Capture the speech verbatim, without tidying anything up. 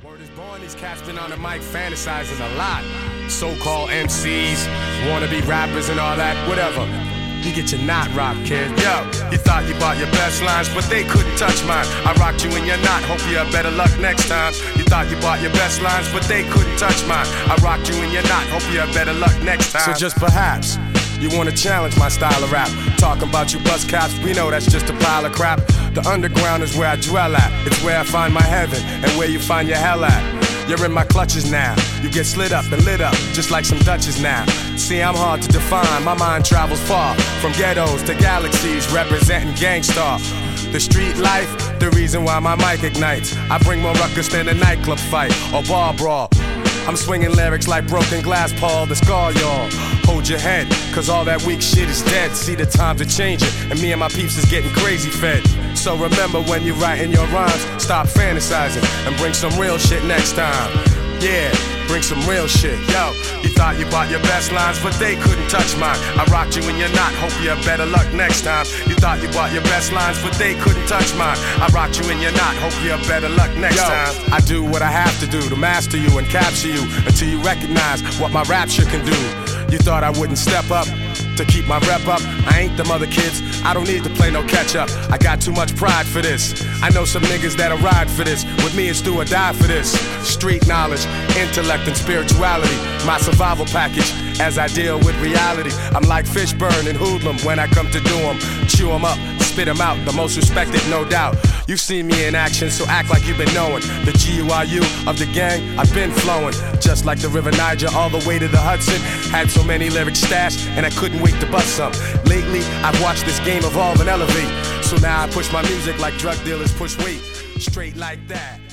Word is born, these cats been on the mic fantasizing a lot. So-called M Cs, wannabe rappers and all that, whatever. You get your knot rocked, kid. Yo, you thought you bought your best lines, but they couldn't touch mine. I rocked you in your knot, hope you have better luck next time. You thought you bought your best lines, but they couldn't touch mine. I rocked you in your knot, hope you have better luck next time. So just perhaps, you wanna challenge my style of rap. Talking about you bus cops, we know that's just a pile of crap. The underground is where I dwell at. It's where I find my heaven, and where you find your hell at. You're in my clutches now. You get slid up and lit up, just like some Dutches now. See, I'm hard to define, my mind travels far. From ghettos to galaxies, representing Gangstar. The street life, the reason why my mic ignites. I bring more ruckus than a nightclub fight or bar brawl. I'm swinging lyrics like broken glass, Paul, the scar, y'all. Hold your head, cause all that weak shit is dead. See, the times are changing, and me and my peeps is getting crazy fed. So remember when you writing your rhymes, stop fantasizing and bring some real shit next time. Yeah, bring some real shit. Yo, you thought you bought your best lines, but they couldn't touch mine. I rocked you in your knot, hope you have better luck next time. You thought you bought your best lines, but they couldn't touch mine. I rocked you in your knot, hope you have better luck next Yo, time. I do what I have to do to master you and capture you until you recognize what my rapture can do. You thought I wouldn't step up to keep my rep up. I ain't them other kids, I don't need to play no catch up. I got too much pride for this. I know some niggas that'll ride for this. With me it's do or die for this. Street knowledge, intellect and spirituality, my survival package as I deal with reality. I'm like Fishburne and Hoodlum when I come to do them. Chew them up, spit them out, the most respected no doubt. You've seen me in action, so act like you've been knowing. The G U I U of the gang, I've been flowing. Just like the River Niger all the way to the Hudson. Had so many lyrics stashed, and I couldn't wait to bust some. Lately, I've watched this game evolve and elevate. So now I push my music like drug dealers push weight. Straight like that.